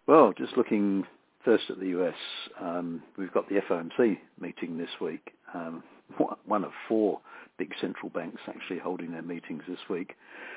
Well, just looking first at the US, we've got the FOMC meeting this week. One of four big central banks actually holding their meetings this week.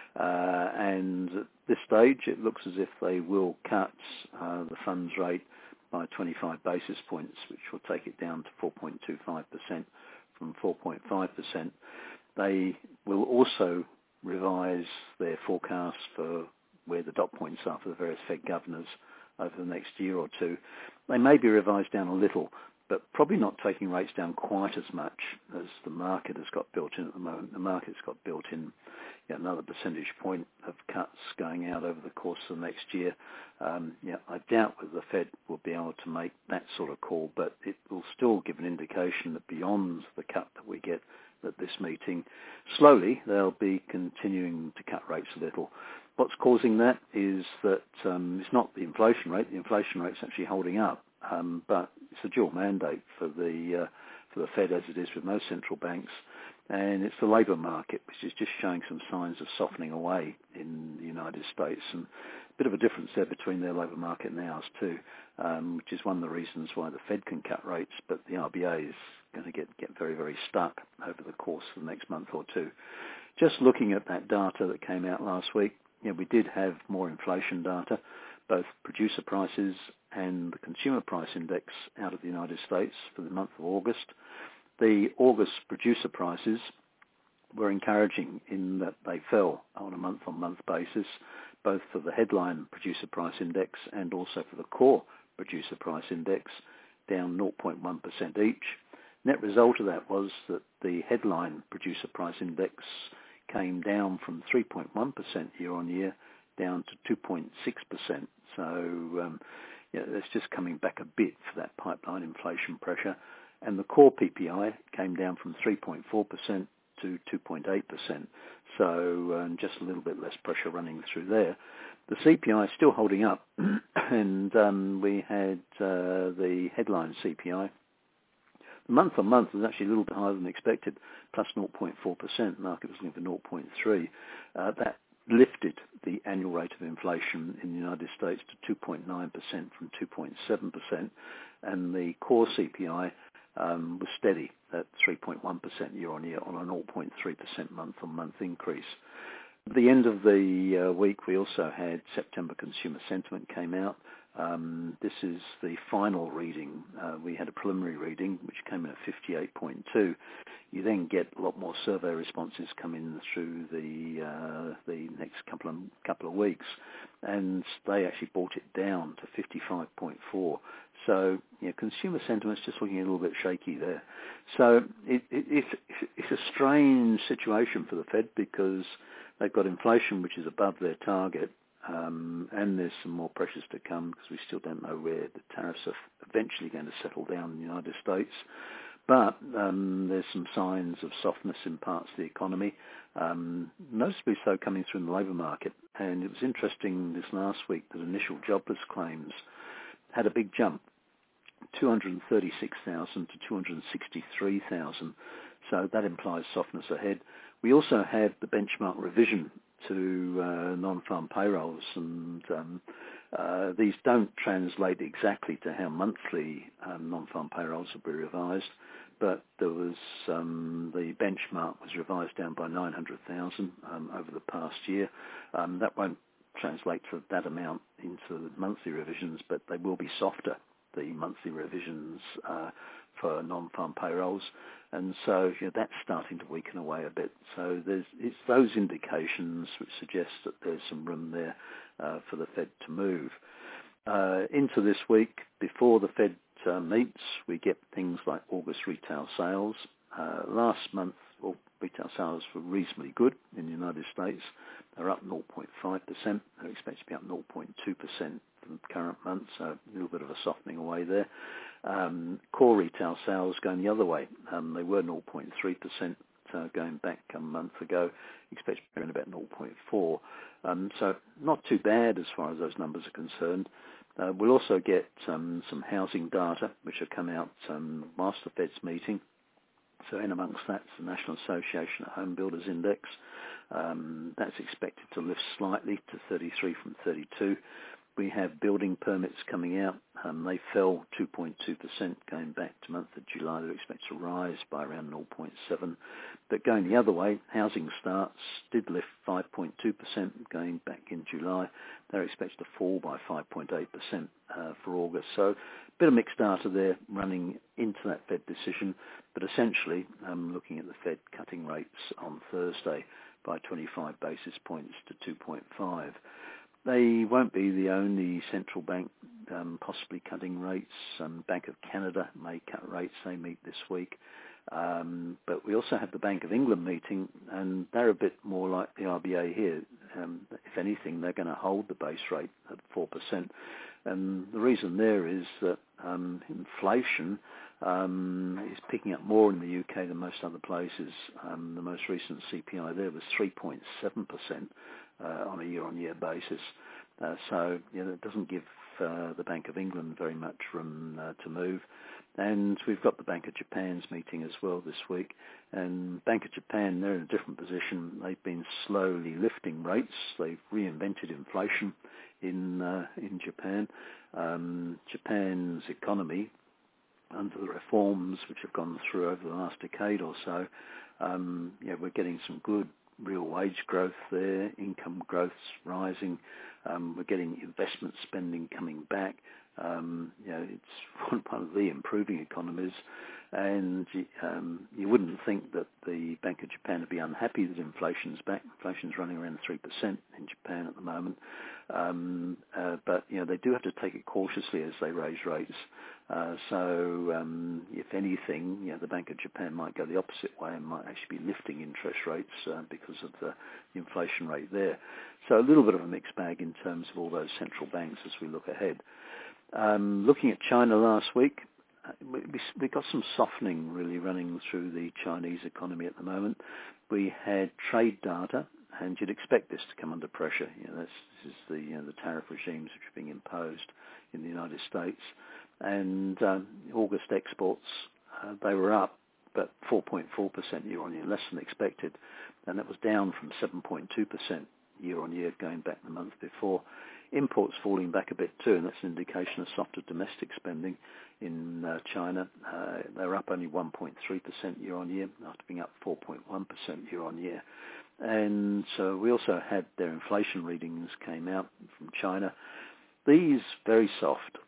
And at this stage, it looks as if they will cut the funds rate by 25 basis points, which will take it down to 4.25% from 4.5%. They will also revise their forecast for where the dot points are for the various Fed governors over the next year or two. They may be revised down a little, but probably not taking rates down quite as much as the market has got built in at the moment. The market's got built in another percentage point of cuts going out over the course of the next year. I doubt whether the Fed will be able to make that sort of call, but it will still give an indication that beyond the cut that we get at this meeting, slowly they'll be continuing to cut rates a little. What's causing that is that it's not the inflation rate. The inflation rate's actually holding up, but it's a dual mandate for the Fed, as it is with most central banks, and it's the labour market, which is just showing some signs of softening away in the United States, and a bit of a difference there between their labour market and ours too, which is one of the reasons why the Fed can cut rates, but the RBA is going to get very, very stuck over the course of the next month or two. Just looking at that data that came out last week, we did have more inflation data, both producer prices and the consumer price index out of the United States for the month of August. The August producer prices were encouraging in that they fell on a month-on-month basis, both for the headline producer price index and also for the core producer price index, down 0.1% each. Net result of that was that the headline producer price index came down from 3.1% year on year down to 2.6%. So it's just coming back a bit for that pipeline inflation pressure. And the core PPI came down from 3.4% to 2.8%. So just a little bit less pressure running through there. The CPI is still holding up, and we had the headline CPI. Month on month was actually a little bit higher than expected, plus 0.4%. Market was looking for 0.3. That lifted the annual rate of inflation in the United States to 2.9% from 2.7%, and the core CPI was steady at 3.1% year on year on a 0.3% month on month increase. At the end of the week, we also had September consumer sentiment came out. This is the final reading. We had a preliminary reading, which came in at 58.2. You then get a lot more survey responses coming through the next couple of weeks, and they actually brought it down to 55.4. So consumer sentiment's just looking a little bit shaky there. So it's a strange situation for the Fed because they've got inflation which is above their target. And there's some more pressures to come because we still don't know where the tariffs are eventually going to settle down in the United States. But there's some signs of softness in parts of the economy, noticeably so coming through in the labour market. And it was interesting this last week that initial jobless claims had a big jump, 236,000 to 263,000. So that implies softness ahead. We also had the benchmark revision to non-farm payrolls, and these don't translate exactly to how monthly non-farm payrolls will be revised, but there was the benchmark was revised down by 900,000 over the past year. That won't translate to that amount into the monthly revisions, but they will be softer, the monthly revisions for non-farm payrolls, and so that's starting to weaken away a bit. So it's those indications which suggest that there's some room there for the Fed to move. Into this week, before the Fed meets, we get things like August retail sales. Last month, retail sales were reasonably good in the United States. They're up 0.5%. They're expected to be up 0.2% from the current month, so a little bit of a softening away there. Core retail sales going the other way. They were 0.3% going back a month ago. Expected to be around about 0.4%. So not too bad as far as those numbers are concerned. We'll also get some housing data, which will come out whilst the Fed's meeting. So in amongst that's the National Association of Home Builders Index. That's expected to lift slightly to 33 from 32. we have building permits coming out. They fell 2.2% going back to month of July. They're expected to rise by around 0.7%. But going the other way, housing starts did lift 5.2% going back in July. They're expected to fall by 5.8% for August. So a bit of mixed data there running into that Fed decision. But essentially, looking at the Fed cutting rates on Thursday by 25 basis points to 2.5. They won't be the only central bank possibly cutting rates. Bank of Canada may cut rates. They meet this week. But we also have the Bank of England meeting, and they're a bit more like the RBA here. If anything, they're going to hold the base rate at 4%. And the reason there is that inflation is picking up more in the UK than most other places. The most recent CPI there was 3.7% on a year-on-year basis. So that doesn't give the Bank of England very much room to move. And we've got the Bank of Japan's meeting as well this week. And Bank of Japan, they're in a different position. They've been slowly lifting rates. They've reinvented inflation in Japan. Japan's economy, under the reforms which have gone through over the last decade or so, we're getting some good real wage growth there, income growth's rising, we're getting investment spending coming back. It's one of the improving economies, and you wouldn't think that the Bank of Japan would be unhappy that inflation's back. Inflation's running around 3% in Japan at the moment, but they do have to take it cautiously as they raise rates. So if anything, the Bank of Japan might go the opposite way and might actually be lifting interest rates because of the inflation rate there. So a little bit of a mixed bag in terms of all those central banks as we look ahead. Looking at China last week, we got some softening really running through the Chinese economy at the moment. We had trade data, and you'd expect this to come under pressure. This is the tariff regimes which are being imposed in the United States. And August exports, they were up, but 4.4% year-on-year, less than expected. And that was down from 7.2% year-on-year going back the month before. Imports falling back a bit too, and that's an indication of softer domestic spending in China. They're up only 1.3% year-on-year, after being up 4.1% year-on-year. And so we also had their inflation readings came out from China. These very soft.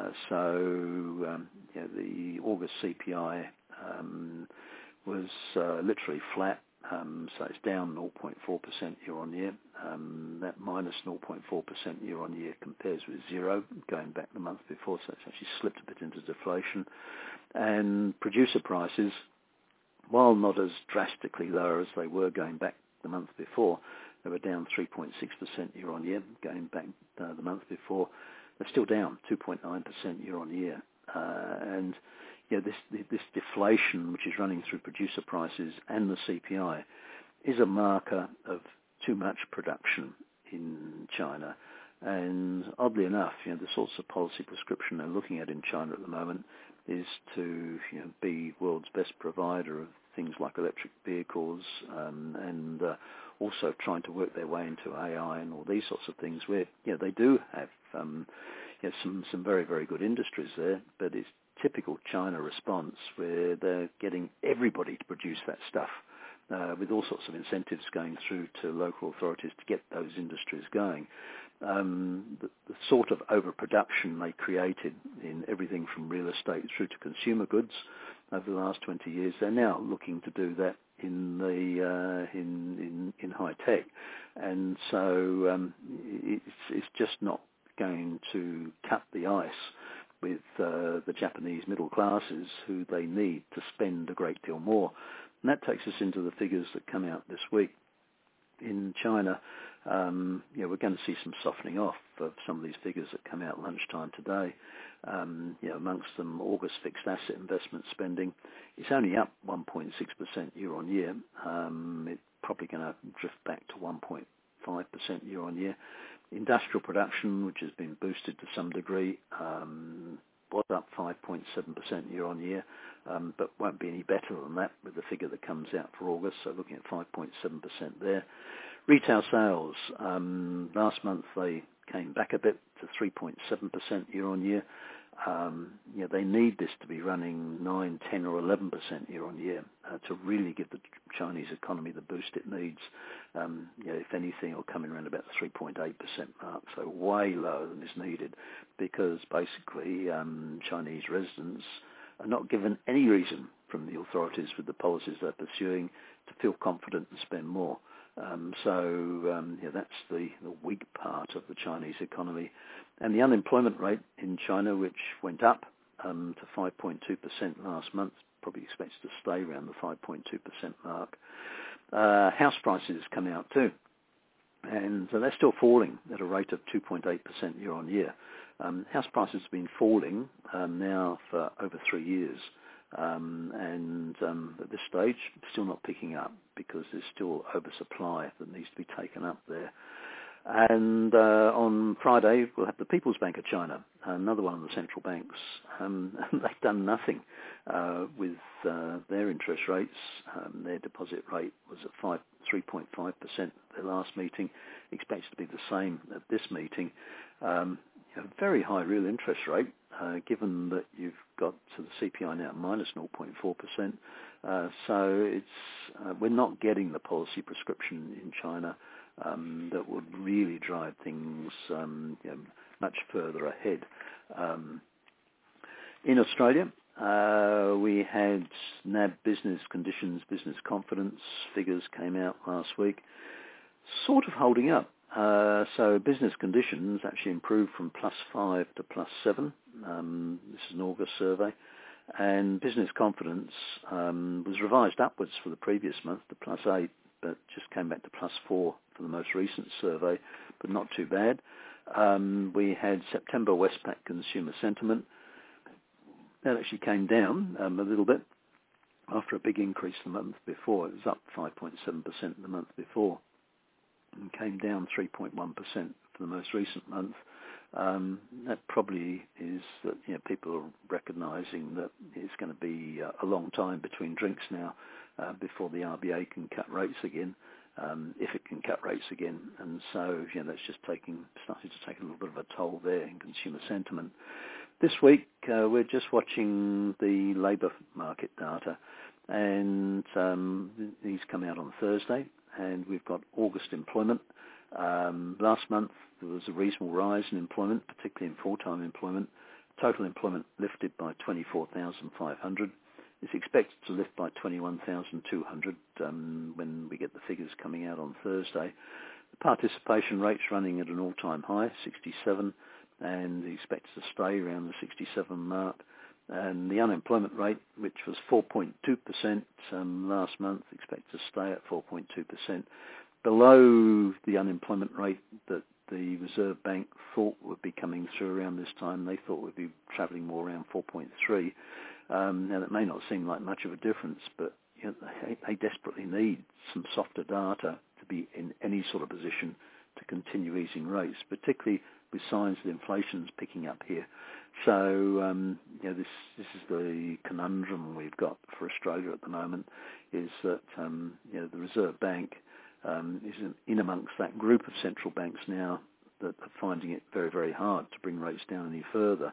The August CPI was literally flat. So it's down 0.4% year-on-year. That minus 0.4% year-on-year compares with zero going back the month before, so it's actually slipped a bit into deflation. And producer prices, while not as drastically lower as they were going back the month before, they were down 3.6% year-on-year going back the month before. They're still down 2.9% year-on-year. And this deflation, which is running through producer prices and the CPI, is a marker of too much production in China. And oddly enough, the sorts of policy prescription they're looking at in China at the moment is to be world's best provider of things like electric vehicles, and also trying to work their way into AI and all these sorts of things where they do have some very, very good industries there, but it's typical China response where they're getting everybody to produce that stuff with all sorts of incentives going through to local authorities to get those industries going. The sort of overproduction they created in everything from real estate through to consumer goods over the last 20 years, they're now looking to do that in high tech, and so it's just not going to cut the ice with the Japanese middle classes who they need to spend a great deal more. And that takes us into the figures that come out this week. In China, we're going to see some softening off of some of these figures that come out lunchtime today. Amongst them, August fixed asset investment spending is only up 1.6% year-on-year. It's probably going to drift back to 1.5% year-on-year. Industrial production, which has been boosted to some degree, was up 5.7% year-on-year, but won't be any better than that with the figure that comes out for August, so looking at 5.7% there. Retail sales, last month they came back a bit to 3.7% year on year. They need this to be running 9, 10 or 11% year on year to really give the Chinese economy the boost it needs. If anything, it'll come in around about the 3.8% mark, so way lower than is needed, because basically Chinese residents are not given any reason from the authorities with the policies they're pursuing to feel confident and spend more. That's the weak part of the Chinese economy. And the unemployment rate in China, which went up to 5.2% last month, probably expects to stay around the 5.2% mark. House prices come out too, and so they're still falling at a rate of 2.8% year on year. House prices have been falling now for over 3 years. At this stage, still not picking up because there's still oversupply that needs to be taken up there. And on Friday, we'll have the People's Bank of China, another one of the central banks. They've done nothing with their interest rates. Their deposit rate was at 3.5% at their last meeting. Expects to be the same at this meeting. A very high real interest rate, given that you've got to the CPI now at minus 0.4%. So we're not getting the policy prescription in China that would really drive things much further ahead. In Australia, we had NAB business conditions, business confidence figures came out last week, sort of holding up. So business conditions actually improved from +5 to +7. This is an August survey. And business confidence was revised upwards for the previous month to +8, but just came back to +4 for the most recent survey, but not too bad. We had September Westpac consumer sentiment. That actually came down a little bit after a big increase the month before. It was up 5.7% the month before and came down 3.1% for the most recent month. That probably is that people are recognising that it's going to be a long time between drinks now before the RBA can cut rates again, if it can cut rates again. And so that's just starting to take a little bit of a toll there in consumer sentiment. This week we're just watching the labour market data, and these come out on Thursday, and we've got August employment. Last month there was a reasonable rise in employment, particularly in full-time employment. Total employment lifted by 24,500. It's expected to lift by 21,200 when we get the figures coming out on Thursday. The participation rate's running at an all-time high, 67, and expects to stay around the 67 mark. And the unemployment rate, which was 4.2% last month, expects to stay at 4.2%, below the unemployment rate that the Reserve Bank thought would be coming through around this time. They thought we'd be travelling more around 4.3. Now, that may not seem like much of a difference, but they desperately need some softer data to be in any sort of position to continue easing rates, particularly with signs that inflation's picking up here. So, this is the conundrum we've got for Australia at the moment, is that, the Reserve Bank is in amongst that group of central banks now that are finding it very, very hard to bring rates down any further.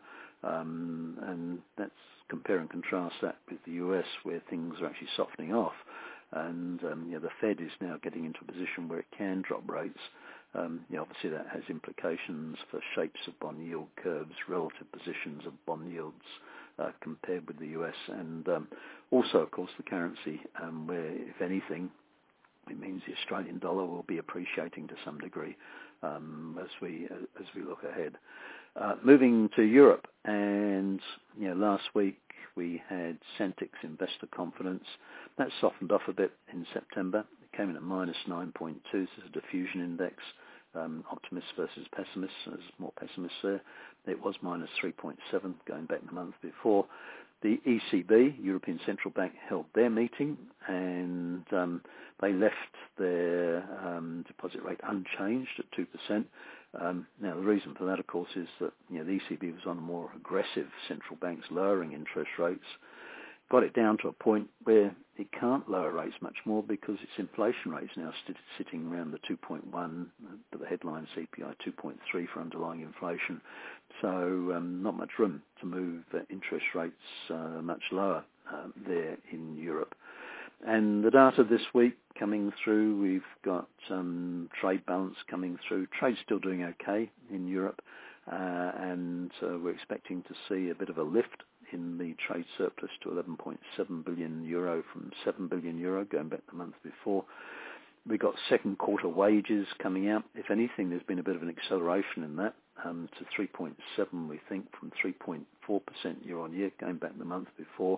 And that's compare and contrast that with the US, where things are actually softening off. And, the Fed is now getting into a position where it can drop rates. Obviously that has implications for shapes of bond yield curves, relative positions of bond yields compared with the US, and also, of course, the currency, where, if anything, it means the Australian dollar will be appreciating to some degree as we look ahead. Moving to Europe, and last week we had Centix investor confidence. That softened off a bit in September. It came in at minus 9.2. This is a diffusion index, optimists versus pessimists. There's more pessimists there. It was minus 3.7 going back the month before. The ECB, European Central Bank, held their meeting, and they left their deposit rate unchanged at 2%. Now, the reason for that, of course, is that the ECB was on a more aggressive central banks lowering interest rates. got it down to a point where it can't lower rates much more because its inflation rate's now sitting around the 2.1, the headline CPI 2.3 for underlying inflation. So not much room to move interest rates much lower there in Europe. And the data this week coming through, we've got trade balance coming through. Trade's still doing okay in Europe, and we're expecting to see a bit of a lift in the trade surplus to 11.7 billion euro from 7 billion euro going back the month before. We got second quarter wages coming out. If anything, there's been a bit of an acceleration in that to 3.7, we think, from 3.4% year on year going back the month before.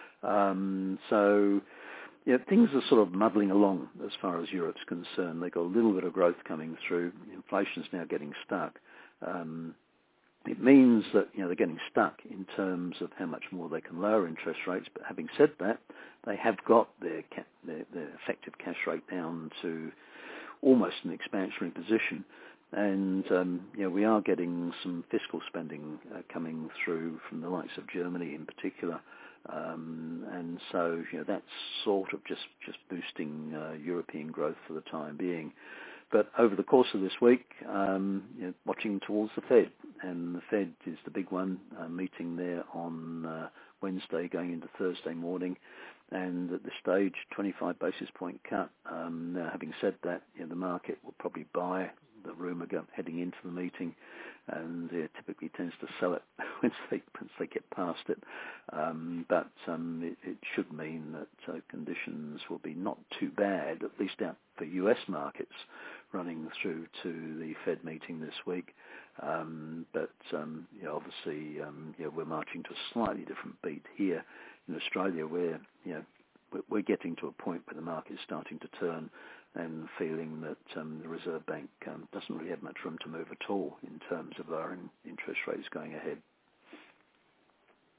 So yeah, things are sort of muddling along as far as Europe's concerned. They've got a little bit of growth coming through. Inflation's now getting stuck. It means that they're getting stuck in terms of how much more they can lower interest rates. But having said that, they have got their effective cash rate down to almost an expansionary position. And we are getting some fiscal spending coming through from the likes of Germany in particular. And so that's sort of just boosting European growth for the time being. But over the course of this week, watching towards the Fed, and the Fed is the big one, meeting there on Wednesday going into Thursday morning. And at this stage, 25 basis point cut. Now, having said that, the market will probably buy the rumour heading into the meeting, and typically tends to sell it once they get past it. But it should mean that conditions will be not too bad, at least out for US markets, running through to the Fed meeting this week. But obviously, we're marching to a slightly different beat here in Australia, where we're getting to a point where the market is starting to turn and feeling that the Reserve Bank doesn't really have much room to move at all in terms of lowering interest rates going ahead.